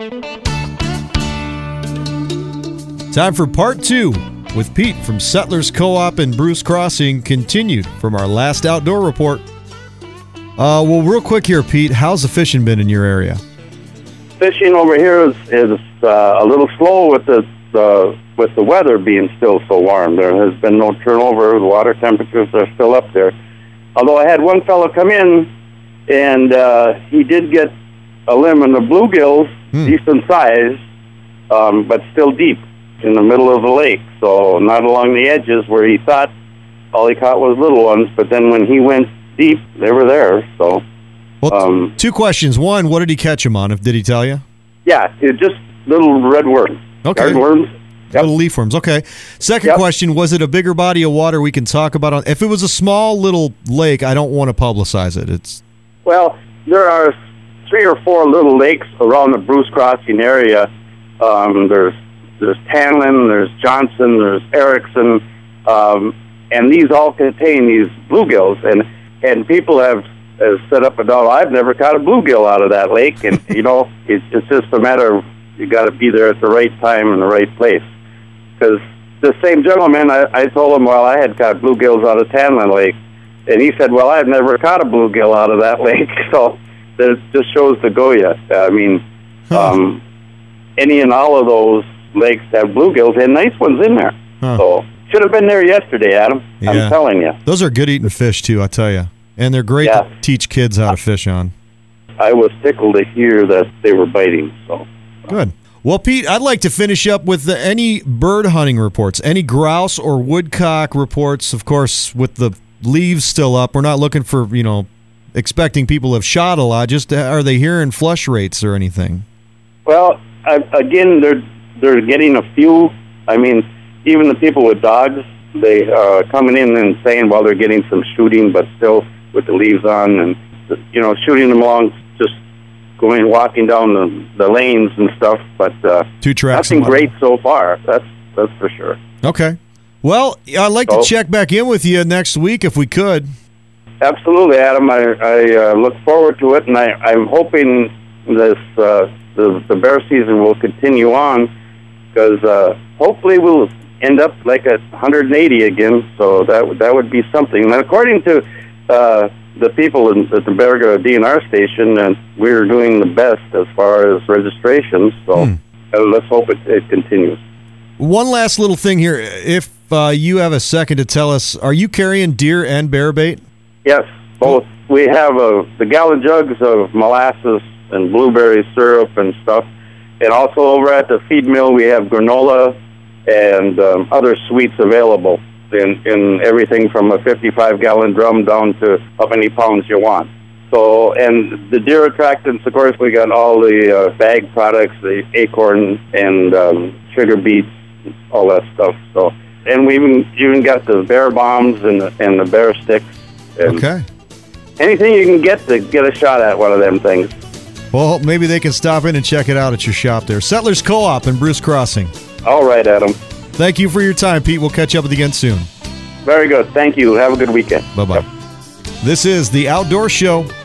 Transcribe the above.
Time for part 2 with Pete from Settlers Co-op in Bruce Crossing, continued from our last outdoor report. Well, real quick here, Pete, how's the fishing been in your area? Fishing over here is a little slow with the weather being still so warm. There has been no turnover. The water temperatures are still up there. Although I had one fellow come in, and he did get a limb in the bluegills, decent size, but still deep in the middle of the lake. So not along the edges where he thought all he caught was little ones. But then when he went deep, they were there. So, well, 2 questions. One, what did he catch them on? Did he tell you? Yeah, it just little red worms. Okay. Red worms. Yep. Little leaf worms. Okay. Second question, was it a bigger body of water we can talk about? If it was a small little lake, I don't want to publicize it. Well, there are 3 or 4 little lakes around the Bruce Crossing area. There's Tanlin, there's Johnson, there's Erickson, and these all contain these bluegills. And people have set up a dog. I've never caught a bluegill out of that lake, and it's just a matter of you got to be there at the right time and the right place. Because the same gentleman, I told him, well, I had caught bluegills out of Tanlin Lake, and he said, well, I've never caught a bluegill out of that lake. So it just shows the Goya. I mean, any and all of those lakes have bluegills and nice ones in there. So should have been there yesterday, Adam. Yeah. I'm telling you. Those are good eating fish, too, I tell you. And they're great to teach kids how to fish on. I was tickled to hear that they were biting. So good. Well, Pete, I'd like to finish up with any bird hunting reports, any grouse or woodcock reports. Of course, with the leaves still up, we're not looking for, expecting people have shot a lot. Just are they hearing flush rates or anything? Well, again, they're getting a few. I mean, even the people with dogs, they coming in and saying, well, they're getting some shooting, but still with the leaves on, and shooting them along, just walking down the lanes and stuff. But 2 tracks. Nothing great so far. That's for sure. Okay. Well, I'd like to check back in with you next week if we could. Absolutely, Adam. I look forward to it, and I'm hoping the bear season will continue on, because hopefully we'll end up like at 180 again. So that would be something. And according to the people at the Berga DNR station, and we're doing the best as far as registrations. So let's hope it continues. One last little thing here. If you have a second to tell us, are you carrying deer and bear bait? Yes, both. We have the gallon jugs of molasses and blueberry syrup and stuff. And also over at the feed mill, we have granola and other sweets available in everything from a 55-gallon drum down to how many pounds you want. So, and the deer attractants, of course, we got all the bag products, the acorn and sugar beets, all that stuff. So, and we even got the bear bombs and the bear sticks. Okay. Anything you can get to get a shot at one of them things. Well, maybe they can stop in and check it out at your shop there. Settlers Co-op in Bruce Crossing. All right, Adam. Thank you for your time, Pete. We'll catch up with you again soon. Very good. Thank you. Have a good weekend. Bye-bye. Yep. This is The Outdoor Show.